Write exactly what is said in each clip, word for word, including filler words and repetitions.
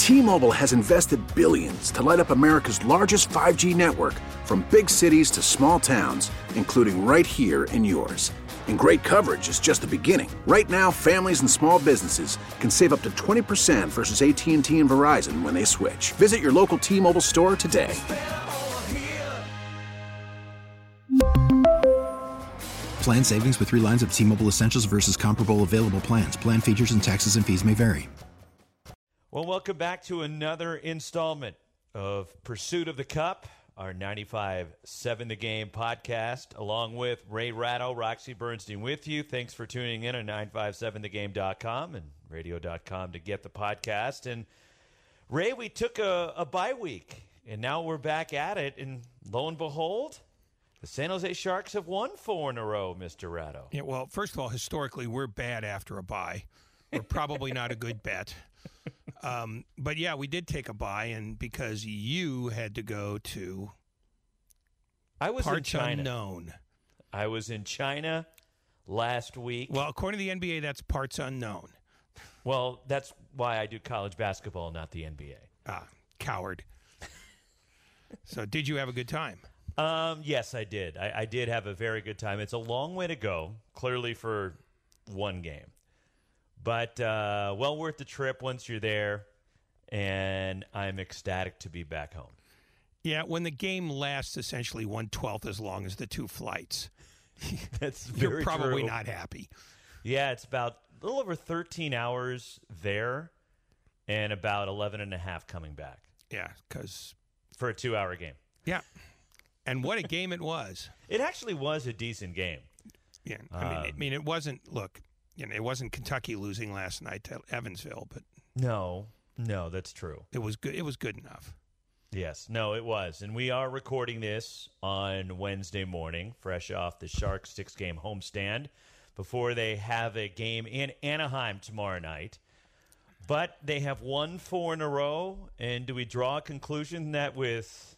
T-Mobile has invested billions to light up America's largest five G network, from big cities to small towns, including right here in yours. And great coverage is just the beginning. Right now, families and small businesses can save up to twenty percent versus A T and T and Verizon when they switch. Visit your local T-Mobile store today. Plan savings with three lines of T-Mobile Essentials versus comparable available plans. Plan features and taxes and fees may vary. Well, welcome back to another installment of Pursuit of the Cup, our ninety-five seven The Game podcast, along with Ray Ratto, Roxy Bernstein with you. Thanks for tuning in on nine five seven the game dot com and radio dot com to get the podcast. And, Ray, we took a, a bye week, and now we're back at it, and lo and behold, the San Jose Sharks have won four in a row, Mister Ratto. Yeah, well, first of all, historically, we're bad after a bye. We're probably not a good bet. Um, but, yeah, we did take a bye, and because you had to go to I was parts in China. unknown. I was in China last week. Well, according to the N B A, that's parts unknown. Well, that's why I do college basketball, not the N B A. Ah, coward. So did you have a good time? Um, yes, I did. I, I did have a very good time. It's a long way to go, clearly, for one game. But uh, well worth the trip once you're there, and I'm ecstatic to be back home. Yeah, when the game lasts essentially one-twelfth as long as the two flights, That's very you're probably true. not happy. Yeah, it's about a little over thirteen hours there and about eleven and a half coming back. Yeah, because... For a two-hour game. Yeah. And what a game it was. It actually was a decent game. Yeah, I mean, Um, I mean, it wasn't. Look, you know, it wasn't Kentucky losing last night to Evansville, but No, no, that's true. it was good. It was good enough. Yes, no, it was. And we are recording this on Wednesday morning, fresh off the Sharks' six-game homestand, before they have a game in Anaheim tomorrow night. But they have won four in a row, and do we draw a conclusion that with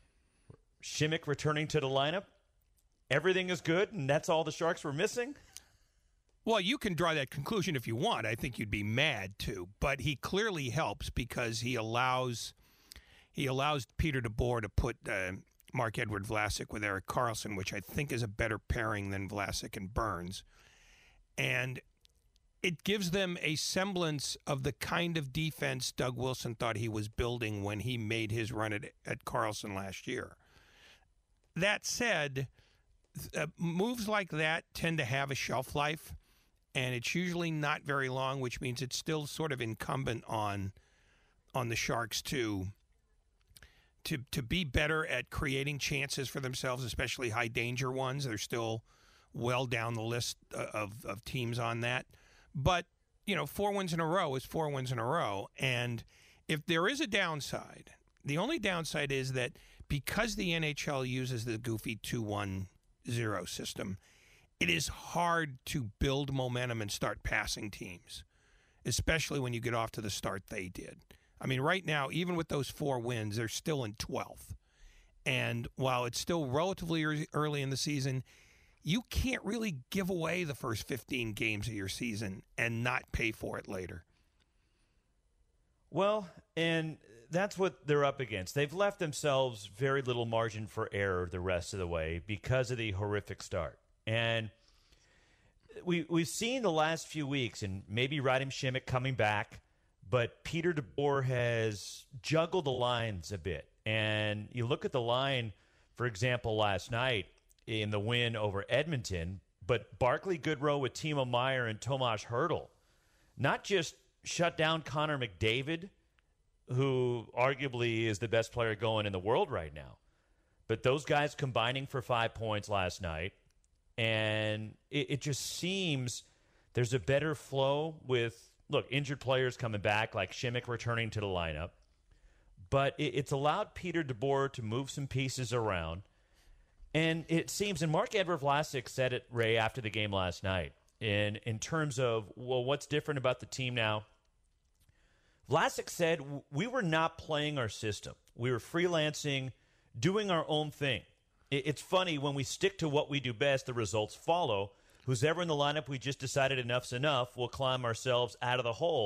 Šimić returning to the lineup, everything is good, and that's all the Sharks were missing? Well, you can draw that conclusion if you want. I think you'd be mad too, but he clearly helps because he allows he allows Peter DeBoer to put uh, Marc-Edouard Vlasic with Erik Karlsson, which I think is a better pairing than Vlasic and Burns, and it gives them a semblance of the kind of defense Doug Wilson thought he was building when he made his run at, at Karlsson last year. That said, uh, moves like that tend to have a shelf life, and it's usually not very long, which means it's still sort of incumbent on on the Sharks to to to be better at creating chances for themselves, especially high danger ones. They're still well down the list of of teams on that. But, you know, four wins in a row is four wins in a row. And if there is a downside, the only downside is that because the N H L uses the goofy two one zero system, it is hard to build momentum and start passing teams, especially when you get off to the start they did. I mean, right now, even with those four wins, they're still in twelfth. And while it's still relatively early in the season, you can't really give away the first fifteen games of your season and not pay for it later. Well, and that's what they're up against. They've left themselves very little margin for error the rest of the way because of the horrific start. And we, we've seen the last few weeks, and maybe Radim Šimić coming back, but Peter DeBoer has juggled the lines a bit. And you look at the line, for example, last night in the win over Edmonton, but Barclay Goodrow with Timo Meier and Tomas Hertl not just shut down Connor McDavid, who arguably is the best player going in the world right now, but those guys combining for five points last night. And it, it just seems there's a better flow with, look, injured players coming back, like Šimić returning to the lineup. But it, it's allowed Peter DeBoer to move some pieces around. And it seems, and Marc-Edouard Vlasic said it, Ray, after the game last night, in, in terms of, well, what's different about the team now? Vlasic said, we were not playing our system. We were freelancing, doing our own thing. It's funny, when we stick to what we do best, the results follow. Who's ever in the lineup, we just decided enough's enough. We'll climb ourselves out of the hole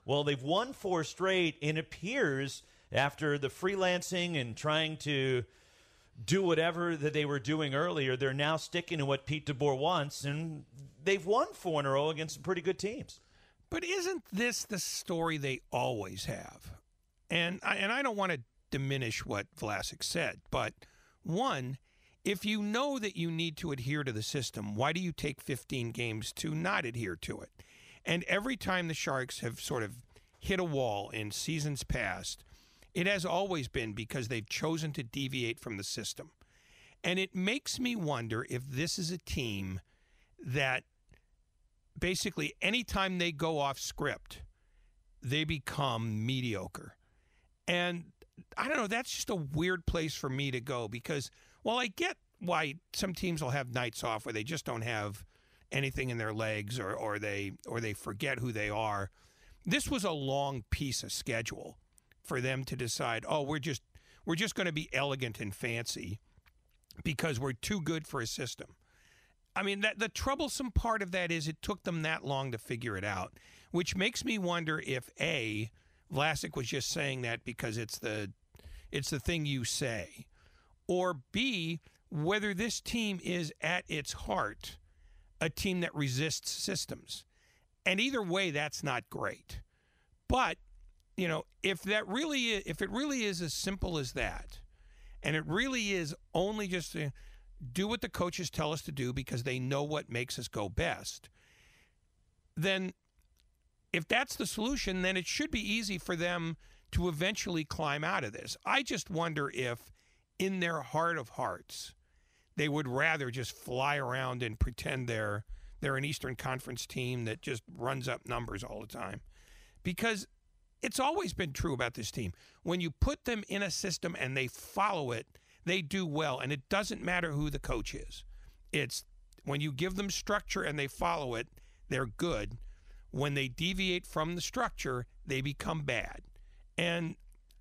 Well, they've won four straight, and it appears after the freelancing and trying to do whatever that they were doing earlier, they're now sticking to what Pete DeBoer wants, and they've won four in a row against some pretty good teams. But isn't this the story they always have? And I, and I don't want to diminish what Vlasic said, but one, if you know that you need to adhere to the system, why do you take fifteen games to not adhere to it? And every time the Sharks have sort of hit a wall in seasons past, it has always been because they've chosen to deviate from the system. And it makes me wonder if this is a team that basically anytime they go off script, they become mediocre. And I don't know, that's just a weird place for me to go because, well, I get why some teams will have nights off where they just don't have anything in their legs or, or they or they forget who they are. This was a long piece of schedule for them to decide, oh, we're just we're just going to be elegant and fancy because we're too good for a system. I mean, that the troublesome part of that is it took them that long to figure it out, which makes me wonder if A, Vlasic was just saying that because it's the it's the thing you say, or B, whether this team is at its heart a team that resists systems. And either way, that's not great. But, you know, if that really is, if it really is as simple as that, and it really is only just to do what the coaches tell us to do because they know what makes us go best, then if that's the solution, then it should be easy for them to eventually climb out of this. I just wonder if in their heart of hearts, they would rather just fly around and pretend they're they're an Eastern Conference team that just runs up numbers all the time. Because it's always been true about this team. When you put them in a system and they follow it, they do well. And it doesn't matter who the coach is. It's when you give them structure and they follow it, they're good. When they deviate from the structure, they become bad. And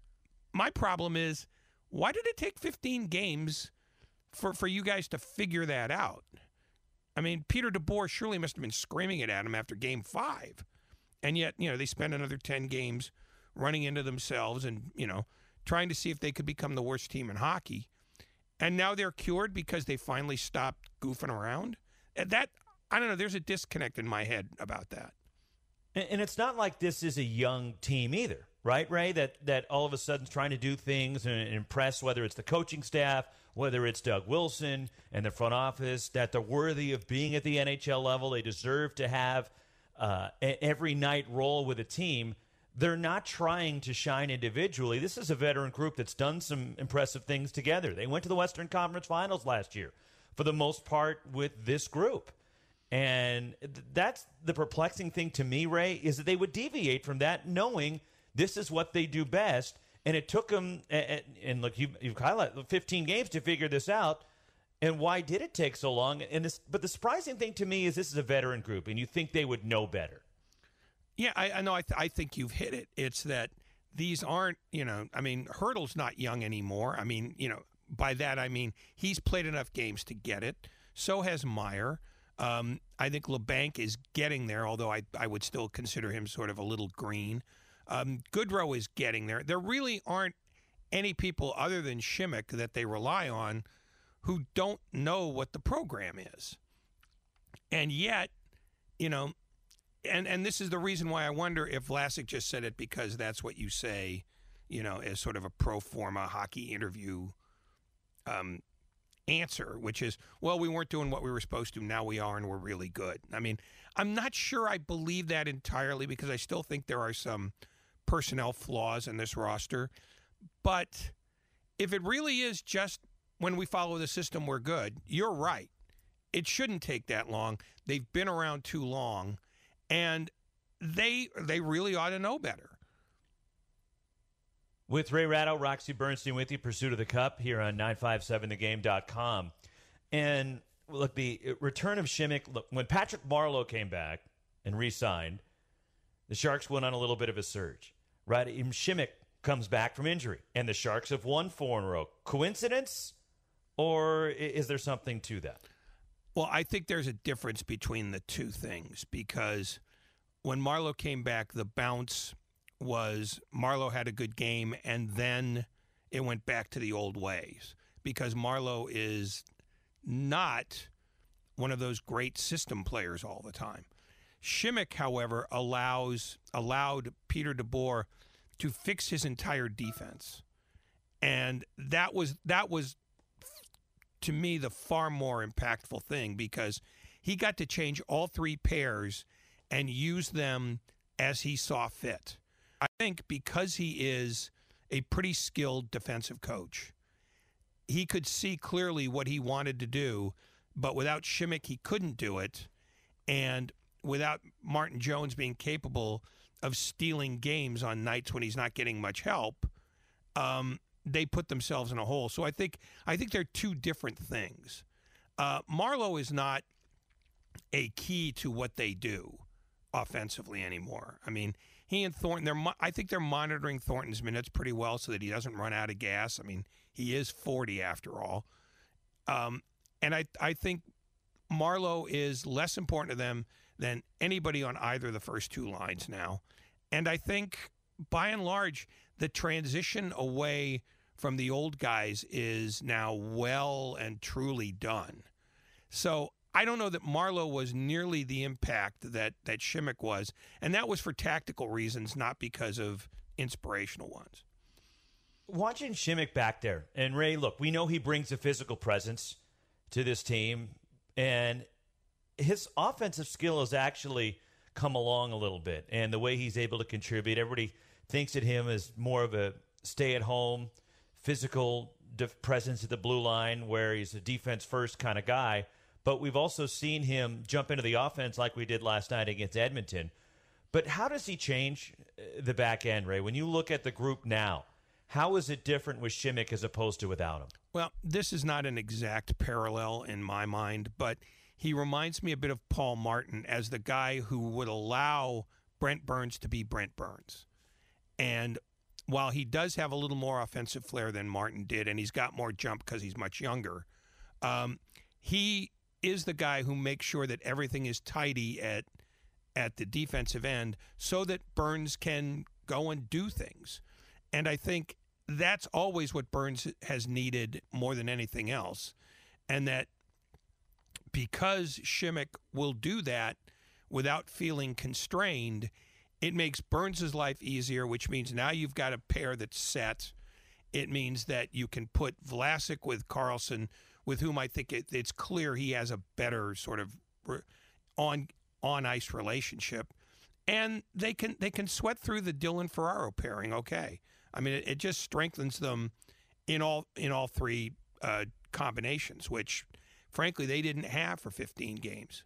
my problem is, why did it take fifteen games for, for you guys to figure that out? I mean, Peter DeBoer surely must have been screaming it at him after game five. And yet, you know, they spent another ten games running into themselves and, you know, trying to see if they could become the worst team in hockey. And now they're cured because they finally stopped goofing around. And that, I don't know, there's a disconnect in my head about that. And it's not like this is a young team either, right, Ray? That that all of a sudden is trying to do things and impress, whether it's the coaching staff, whether it's Doug Wilson and the front office, that they're worthy of being at the N H L level. They deserve to have uh, every night role with a team. They're not trying to shine individually. This is a veteran group that's done some impressive things together. They went to the Western Conference Finals last year, for the most part, with this group. And that's the perplexing thing to me, Ray, is that they would deviate from that knowing this is what they do best. And it took them, and, and look, you, you've highlighted fifteen games to figure this out. And why did it take so long? And this, but the surprising thing to me is this is a veteran group, and you think they would know better. Yeah, I, I know. I, th- I think you've hit it. It's that these aren't, you know, I mean, Hurdle's not young anymore. I mean, you know, by that I mean he's played enough games to get it. So has Meyer. Um, I think LeBanc is getting there, although I, I would still consider him sort of a little green. Um, Goodrow is getting there. There really aren't any people other than Shimmick that they rely on who don't know what the program is. And yet, you know, and, and this is the reason why I wonder if Vlasic just said it because that's what you say, you know, as sort of a pro forma hockey interview um answer, which is, well, we weren't doing what we were supposed to. Now we are, and we're really good. I mean, I'm not sure I believe that entirely because I still think there are some personnel flaws in this roster. But if it really is just when we follow the system, we're good, you're right. It shouldn't take that long. They've been around too long, and they they really ought to know better. With Ray Ratto, Roxy Bernstein with you, Pursuit of the Cup here on nine five seven the game dot com. And look, the return of Shimmick, look, when Patrick Marleau came back and re-signed, the Sharks went on a little bit of a surge, right? Even Shimmick comes back from injury, and the Sharks have won four in a row. Coincidence, or is there something to that? Well, I think there's a difference between the two things because when Marlowe came back, the bounce was Marlowe had a good game, and then it went back to the old ways because Marlowe is not one of those great system players all the time. Šimik, however, allows allowed Peter DeBoer to fix his entire defense, and that was that was to me the far more impactful thing because he got to change all three pairs and use them as he saw fit. I think because he is a pretty skilled defensive coach, he could see clearly what he wanted to do, but without Šimik, he couldn't do it. And without Martin Jones being capable of stealing games on nights when he's not getting much help, um, they put themselves in a hole. So I think I think they're two different things. Uh, Marlowe is not a key to what they do offensively anymore. I mean, he and Thornton, they're, I think they're monitoring Thornton's minutes pretty well so that he doesn't run out of gas. I mean, he is forty after all. Um, and I, I think Marlowe is less important to them than anybody on either of the first two lines now. And I think, by and large, the transition away from the old guys is now well and truly done. So I don't know that Marlowe was nearly the impact that, that Šimik was, and that was for tactical reasons, not because of inspirational ones. Watching Šimik back there, and Ray, look, we know he brings a physical presence to this team, and his offensive skill has actually come along a little bit, and the way he's able to contribute, everybody thinks of him as more of a stay-at-home, physical def- presence at the blue line where he's a defense-first kind of guy. But we've also seen him jump into the offense like we did last night against Edmonton. But how does he change the back end, Ray? When you look at the group now, how is it different with Šimik as opposed to without him? Well, this is not an exact parallel in my mind, but he reminds me a bit of Paul Martin as the guy who would allow Brent Burns to be Brent Burns. And while he does have a little more offensive flair than Martin did, and he's got more jump because he's much younger, um, he is the guy who makes sure that everything is tidy at at the defensive end so that Burns can go and do things. And I think that's always what Burns has needed more than anything else. And that because Šimik will do that without feeling constrained, it makes Burns' life easier, which means now you've got a pair that's set. It means that you can put Vlasic with Karlsson, with whom I think it, it's clear he has a better sort of on on ice relationship, and they can they can sweat through the Dylan Ferraro pairing. Okay, I mean it, it just strengthens them in all in all three uh, combinations, which frankly they didn't have for fifteen games.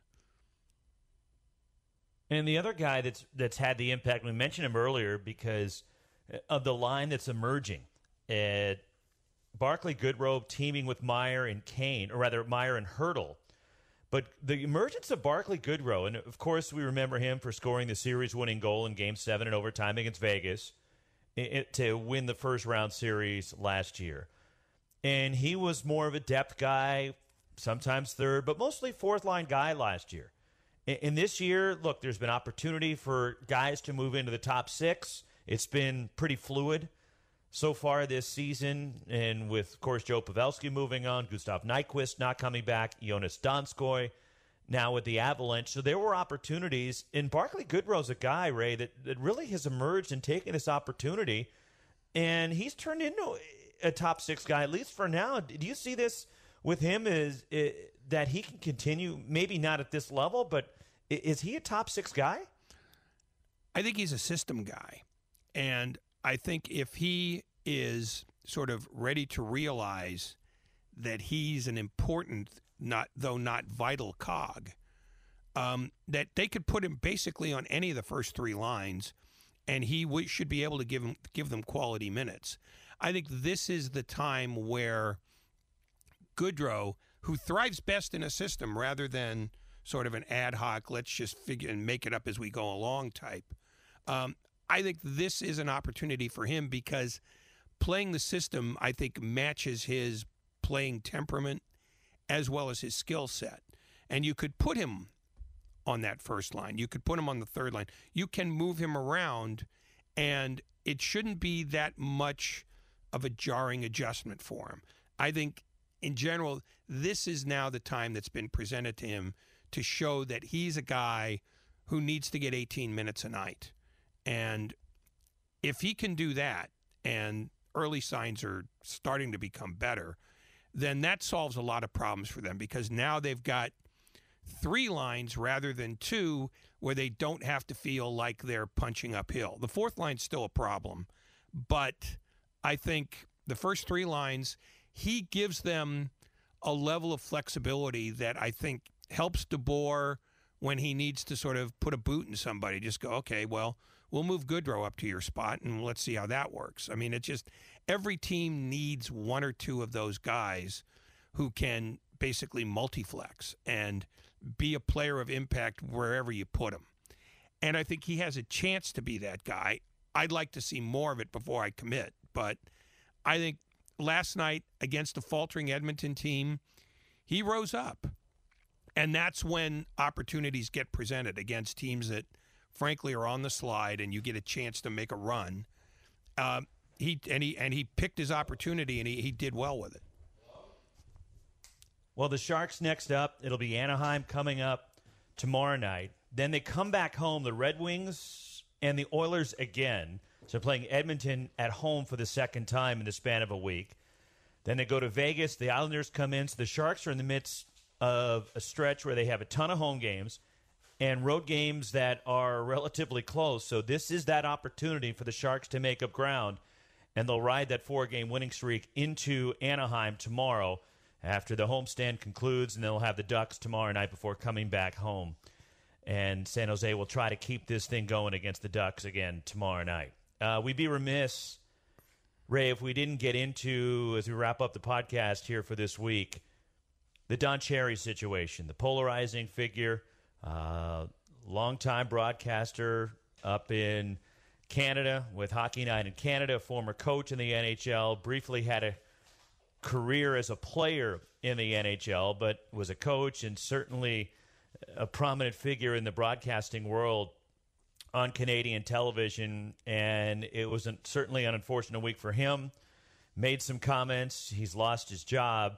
And the other guy that's that's had the impact, we mentioned him earlier because of the line that's emerging. Uh, Barclay Goodrow teaming with Meyer and Kane, or rather Meyer and Hertl. But the emergence of Barclay Goodrow, and of course we remember him for scoring the series-winning goal in Game seven in overtime against Vegas it, to win the first-round series last year. And he was more of a depth guy, sometimes third, but mostly fourth-line guy last year. In this year, look, there's been opportunity for guys to move into the top six. It's been pretty fluid so far this season, and with, of course, Joe Pavelski moving on, Gustav Nyquist not coming back, Jonas Donskoy now with the Avalanche. So there were opportunities, and Barclay Goodrow's a guy, Ray, that, that really has emerged and taken this opportunity, and he's turned into a top six guy, at least for now. Do you see this with him is, is that he can continue, maybe not at this level, but is he a top six guy? I think he's a system guy. And I think if he is sort of ready to realize that he's an important, not though not vital cog, um, that they could put him basically on any of the first three lines, and he w- should be able to give him give them quality minutes. I think this is the time where Goodrow, who thrives best in a system rather than sort of an ad hoc, let's just figure and make it up as we go along type. Um, I think this is an opportunity for him because playing the system, I think, matches his playing temperament as well as his skill set. And you could put him on that first line. You could put him on the third line. You can move him around, and it shouldn't be that much of a jarring adjustment for him. I think, in general, this is now the time that's been presented to him to show that he's a guy who needs to get eighteen minutes a night. And if he can do that, and early signs are starting to become better, then that solves a lot of problems for them, because now they've got three lines rather than two where they don't have to feel like they're punching uphill. The fourth line's still a problem, but I think the first three lines, he gives them a level of flexibility that I think helps DeBoer when he needs to sort of put a boot in somebody. Just go, okay, well, we'll move Goodrow up to your spot, and let's see how that works. I mean, it's just every team needs one or two of those guys who can basically multiflex and be a player of impact wherever you put him. And I think he has a chance to be that guy. I'd like to see more of it before I commit, but I think last night against a faltering Edmonton team, he rose up. And that's when opportunities get presented against teams that, frankly, are on the slide, and you get a chance to make a run. Uh, he and he and he picked his opportunity, and he, he did well with it. Well, the Sharks next up. It'll be Anaheim coming up tomorrow night. Then they come back home, the Red Wings and the Oilers again. So they're playing Edmonton at home for the second time in the span of a week. Then they go to Vegas. The Islanders come in. So the Sharks are in the midst of a stretch where they have a ton of home games and road games that are relatively close. So this is that opportunity for the Sharks to make up ground, and they'll ride that four-game winning streak into Anaheim tomorrow after the homestand concludes, and they'll have the Ducks tomorrow night before coming back home. And San Jose will try to keep this thing going against the Ducks again tomorrow night. Uh, we'd be remiss, Ray, if we didn't get into, as we wrap up the podcast here for this week, the Don Cherry situation, the polarizing figure, uh, longtime broadcaster up in Canada with Hockey Night in Canada, former coach in the N H L, briefly had a career as a player in the N H L, but was a coach and certainly a prominent figure in the broadcasting world on Canadian television. And it was an, certainly an unfortunate week for him. Made some comments. He's lost his job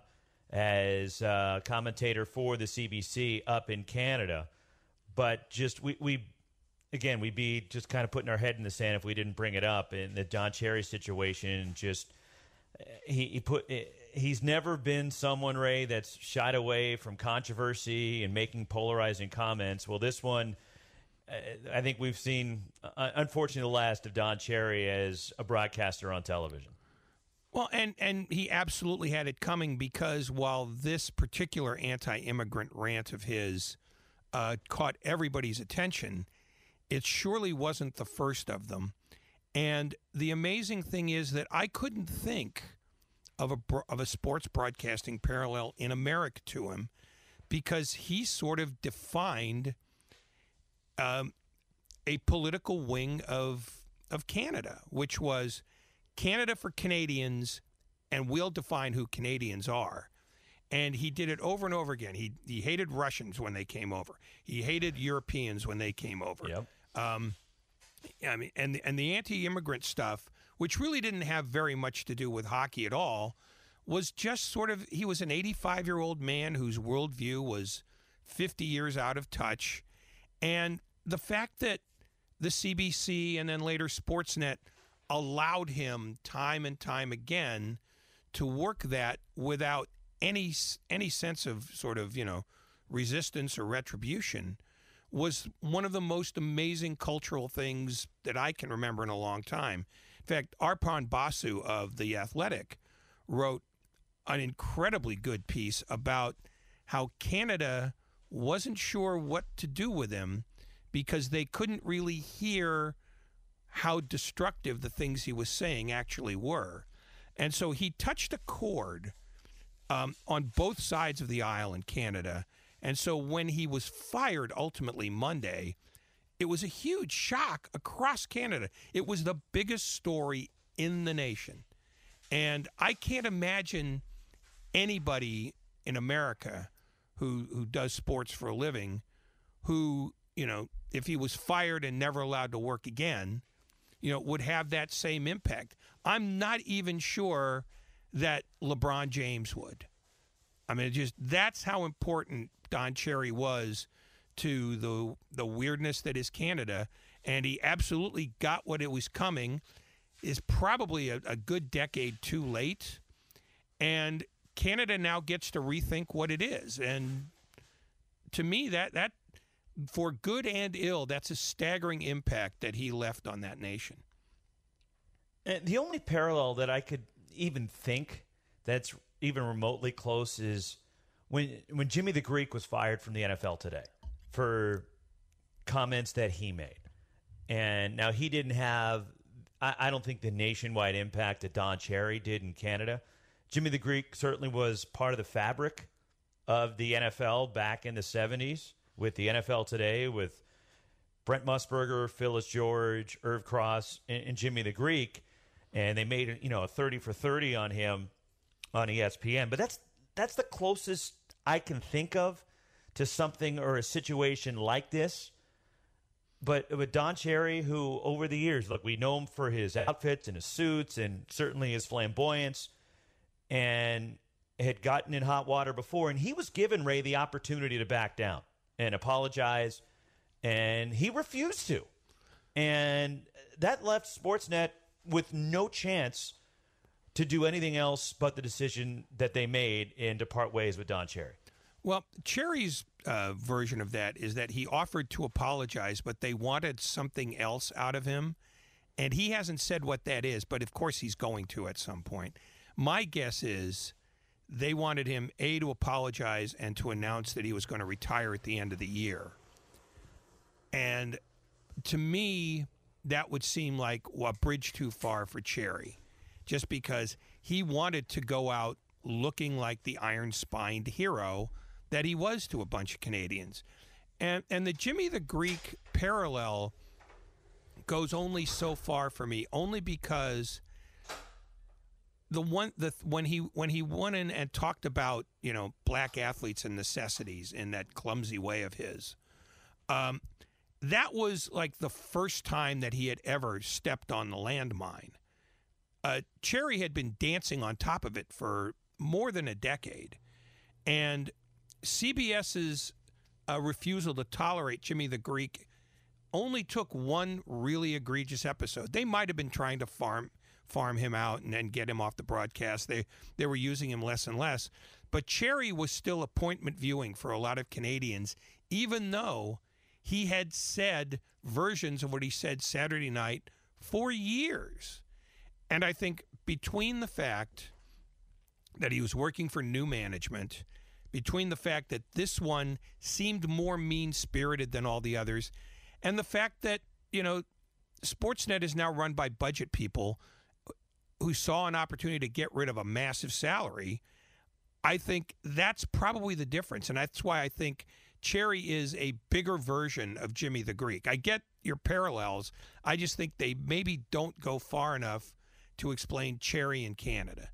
as a commentator for the C B C up in Canada. But just, we, we again, we'd be just kind of putting our head in the sand if we didn't bring it up. And the Don Cherry situation, just, he, he put, he's never been someone, Ray, that's shied away from controversy and making polarizing comments. Well, this one, I think we've seen, unfortunately, the last of Don Cherry as a broadcaster on television. Well, and, and he absolutely had it coming, because while this particular anti-immigrant rant of his uh, caught everybody's attention, it surely wasn't the first of them. And the amazing thing is that I couldn't think of a of a sports broadcasting parallel in America to him, because he sort of defined um, a political wing of of Canada, which was Canada for Canadians, and we'll define who Canadians are. And he did it over and over again. He he hated Russians when they came over. He hated Europeans when they came over. Yep. Um, I mean, and and the anti-immigrant stuff, which really didn't have very much to do with hockey at all, was just sort of, he was an eighty-five-year-old man whose worldview was fifty years out of touch. And the fact that the C B C and then later Sportsnet allowed him time and time again to work that without any any sense of sort of, you know, resistance or retribution was one of the most amazing cultural things that I can remember in a long time. In fact, Arpan Basu of The Athletic wrote an incredibly good piece about how Canada wasn't sure what to do with him because they couldn't really hear how destructive the things he was saying actually were. And so he touched a chord um, on both sides of the aisle in Canada. And so when he was fired ultimately Monday, it was a huge shock across Canada. It was the biggest story in the nation. And I can't imagine anybody in America who, who does sports for a living who, you know, if he was fired and never allowed to work again, you know, would have that same impact. I'm not even sure that LeBron James would. I mean, it just that's how important Don Cherry was to the the weirdness that is Canada, and he absolutely got what it was coming. Is probably a, a good decade too late, and Canada now gets to rethink what it is. And to me, that that for good and ill, that's a staggering impact that he left on that nation. And the only parallel that I could even think that's even remotely close is when when Jimmy the Greek was fired from the N F L today for comments that he made. And now he didn't have, I, I don't think, the nationwide impact that Don Cherry did in Canada. Jimmy the Greek certainly was part of the fabric of the N F L back in the seventies with the N F L today, with Brent Musburger, Phyllis George, Irv Cross, and, and Jimmy the Greek. And they made, you know, a thirty for thirty on him on E S P N. But that's that's the closest I can think of to something or a situation like this. But with Don Cherry, who over the years, look, we know him for his outfits and his suits and certainly his flamboyance, and had gotten in hot water before. And he was given, Ray, the opportunity to back down and apologize, and he refused to. And that left Sportsnet with no chance to do anything else but the decision that they made and to part ways with Don Cherry. Well, Cherry's uh, version of that is that he offered to apologize, but they wanted something else out of him. And he hasn't said what that is, but of course he's going to at some point. My guess is they wanted him, A, to apologize and to announce that he was going to retire at the end of the year. And to me, that would seem like well, a bridge too far for Cherry, just because he wanted to go out looking like the iron-spined hero that he was to a bunch of Canadians. And and the Jimmy the Greek parallel goes only so far for me, only because the one the when he when he went in and talked about, you know, black athletes and necessities in that clumsy way of his, um, that was like the first time that he had ever stepped on the landmine. Uh, Cherry had been dancing on top of it for more than a decade, and CBS's uh, refusal to tolerate Jimmy the Greek only took one really egregious episode. They might have been trying to farm farm him out and then get him off the broadcast. They they were using him less and less, but Cherry was still appointment viewing for a lot of Canadians, even though he had said versions of what he said Saturday night for years. And I think between the fact that he was working for new management, between the fact that this one seemed more mean-spirited than all the others, and the fact that, you know, Sportsnet is now run by budget people who saw an opportunity to get rid of a massive salary, I think that's probably the difference. And that's why I think Cherry is a bigger version of Jimmy the Greek. I get your parallels. I just think they maybe don't go far enough to explain Cherry in Canada.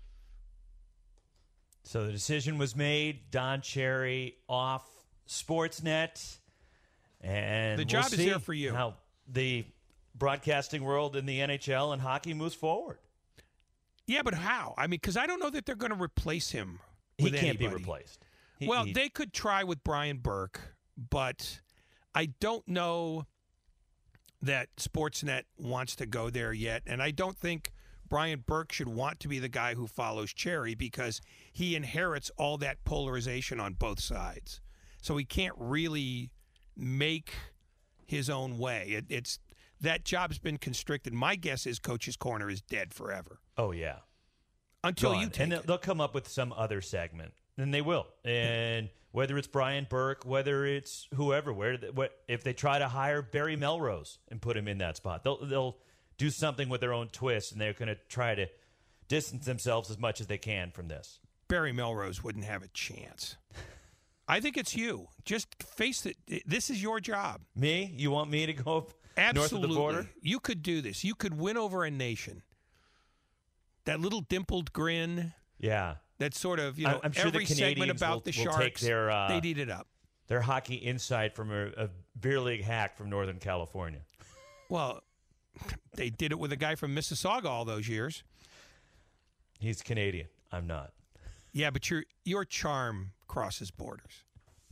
So the decision was made, Don Cherry off Sportsnet, and the job we'll is see there for you. How the broadcasting world in the N H L and hockey moves forward. Yeah, but how? I mean, because I don't know that they're going to replace him He with can't anybody. be replaced. He, well, he, they could try with Brian Burke, but I don't know that Sportsnet wants to go there yet, and I don't think Brian Burke should want to be the guy who follows Cherry because he inherits all that polarization on both sides. So he can't really make his own way. It, it's that job's been constricted. My guess is Coach's Corner is dead forever. Oh, yeah. Until Gone. you take And they'll, it. they'll come up with some other segment, and they will. And whether it's Brian Burke, whether it's whoever, where what, if they try to hire Barry Melrose and put him in that spot, they'll they'll do something with their own twist, and they're going to try to distance themselves as much as they can from this. Barry Melrose wouldn't have a chance. I think it's you. Just face it. This is your job. Me? You want me to go up Absolutely. north of the border? You could do this. You could win over a nation. That little dimpled grin. Yeah. That sort of, you know, I'm sure every the Canadians segment about will, the will Sharks, take their, uh, they'd eat it up. They're hockey insight from a, a beer league hack from Northern California. Well, they did it with a guy from Mississauga all those years. He's Canadian. I'm not. Yeah, but your your charm crosses borders.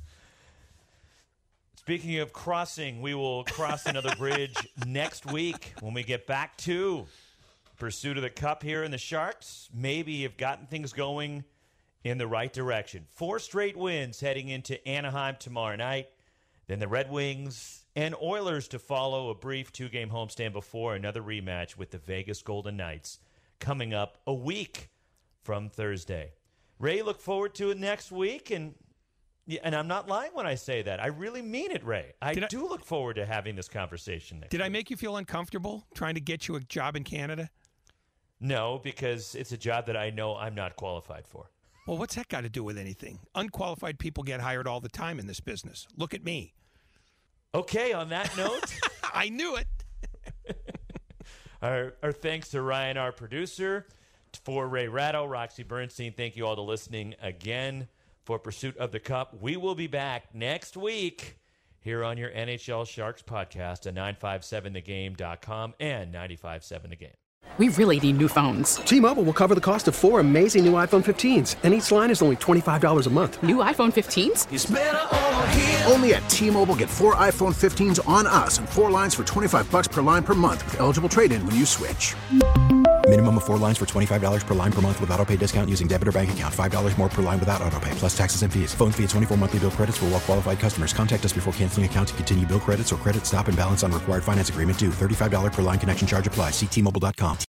Speaking of crossing, we will cross another bridge next week when we get back to pursuit of the Cup here in the Sharks. Maybe you've gotten things going in the right direction. Four straight wins heading into Anaheim tomorrow night. Then the Red Wings and Oilers to follow, a brief two-game homestand before another rematch with the Vegas Golden Knights coming up a week from Thursday. Ray, look forward to it next week, and and I'm not lying when I say that. I really mean it, Ray. I, I do look forward to having this conversation next Did week. I make you feel uncomfortable trying to get you a job in Canada? No, because it's a job that I know I'm not qualified for. Well, what's that got to do with anything? Unqualified people get hired all the time in this business. Look at me. Okay, on that note. I knew it. our, our thanks to Ryan, our producer. For Ray Ratto, Roxy Bernstein, thank you all to listening again for Pursuit of the Cup. We will be back next week here on your N H L Sharks podcast at nine five seven the game dot com and ninety-five seven the game. We really need new phones. T-Mobile will cover the cost of four amazing new iPhone fifteens, and each line is only twenty-five dollars a month. New iPhone fifteens? It's better over here. Only at T-Mobile, get four iPhone fifteens on us and four lines for twenty-five dollars per line per month with eligible trade-in when you switch. Minimum of four lines for twenty-five dollars per line per month with autopay discount using debit or bank account. five dollars more per line without autopay, plus taxes and fees. Phone fee at twenty-four monthly bill credits for well-qualified customers. Contact us before canceling account to continue bill credits or credit stop and balance on required finance agreement due. thirty-five dollars per line connection charge applies. See T Mobile dot com.